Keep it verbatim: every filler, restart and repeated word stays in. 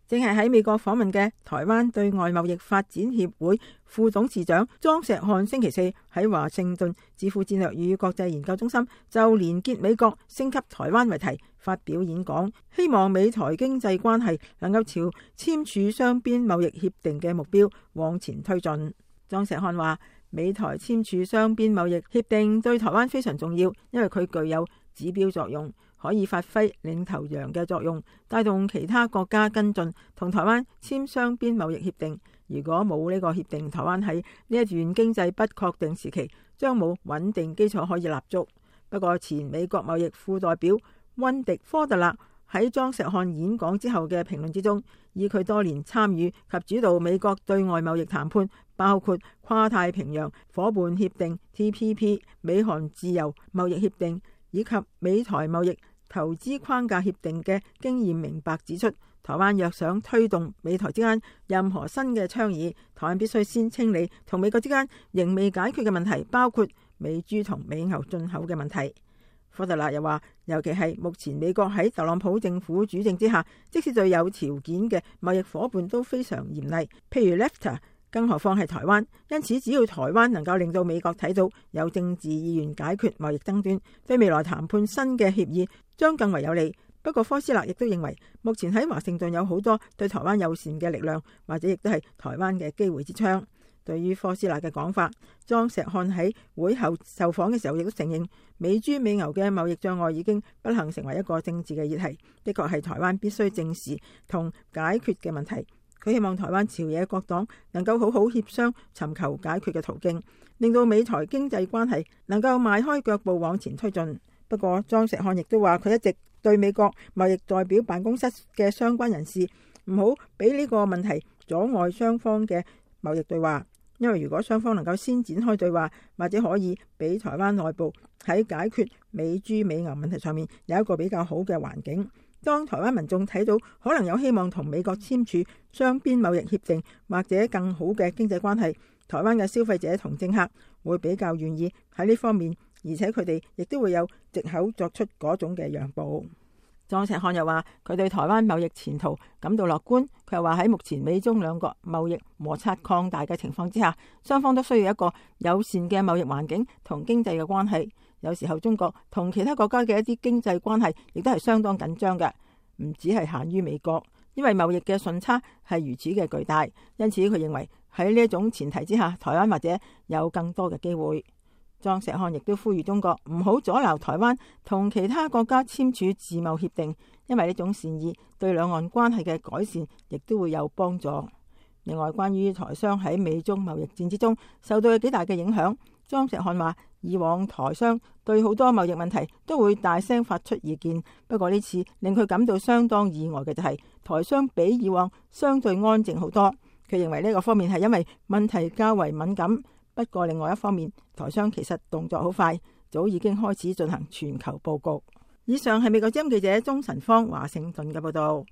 正係喺美國訪問嘅台灣對外貿易發展協會副董事長莊錫漢星期四喺華盛頓智庫戰略與國際研究中心就連結美國升級台灣為題發表演講，希望美台經濟關係能夠朝簽署雙邊貿易協定嘅目標往前推進。莊錫漢話：美台簽署雙邊貿易協定對台灣非常重要，因為佢具有指標作用，可以發揮領頭羊嘅作用，帶動其他國家跟進同台灣簽雙邊貿易協定。如果冇呢個協定，台灣喺呢一段經濟不確定時期將冇穩定基礎可以立足。不過，前美國貿易副代表溫迪科特勒喺莊錫漢演講之後嘅評論之中，以佢多年參與及主導美國對外貿易談判，包括跨太平洋夥伴協定 T P P、美韓自由貿易協定以及美台貿易投資框架協定嘅經驗，明白指出，台灣若想推動美台之間任何新嘅倡議，台灣必須先清理同美國之間仍未解決嘅問題，包括美豬同美牛進口嘅問題。科特勒又話，尤其係目前美國喺特朗普政府主政之下，即使對有條件嘅貿易夥伴都非常嚴厲，譬如 NAFTA， 更何況係台灣。因此，只要台灣能夠令到美國睇到有政治意願解決貿易爭端，對未來談判新嘅協議將更為有利。不過，科斯勒亦都認為，目前喺華盛頓有好多對台灣友善嘅力量，或者亦都係台灣嘅機會之窗。對於科斯勒嘅講法，莊錫漢喺會後受訪嘅時候亦都承認，美豬美牛嘅貿易障礙已經不幸成為一個政治嘅議題，的確係台灣必須正視同解決嘅問題。佢希望台灣朝野各黨能夠好好協商，尋求解決嘅途徑，令到美台經濟關係能夠邁開腳步往前推進。不過，莊錫漢亦都話，佢一直對美國貿易代表辦公室嘅相關人士唔好俾呢個問題阻礙雙方嘅貿易對話。因為如果雙方能夠先展開對話，或者可以俾台灣內部喺解決美豬美牛問題上面有一個比較好嘅環境。當台灣民眾睇到可能有希望同美國簽署雙邊貿易協定或者更好嘅經濟關係，台灣嘅消費者同政客會比較願意喺呢方面，而且佢哋亦都會有藉口作出嗰種嘅讓步。莊錫漢又話，佢對台灣貿易前途感到樂觀。佢又話，喺目前美中兩國貿易摩擦擴大嘅情況之下，雙方都需要一個友善嘅貿易環境同經濟嘅關係。有時候中國同其他國家嘅一啲經濟關係亦都係相當緊張嘅，唔只係限於美國，因為貿易嘅順差係如此嘅巨大。因此佢認為喺呢一種前提之下，台灣或者有更多嘅機會。莊錫漢亦都呼籲中國唔好阻撓台灣同其他國家簽署自貿協定，因為呢種善意對兩岸關係嘅改善亦都會有幫助。另外，關於台商喺美中貿易戰之中受到有幾大嘅影響，莊錫漢話，以往台商對好多貿易問題都會大聲發出意見，不過呢次令佢感到相當意外嘅就係台商比以往相對安靜好多。佢認為呢個方面係因為問題較為敏感。不過另外一方面，台商其實動作好快，早已經開始進行全球佈局。以上係美國之音記者鍾晨芳華盛頓嘅報道。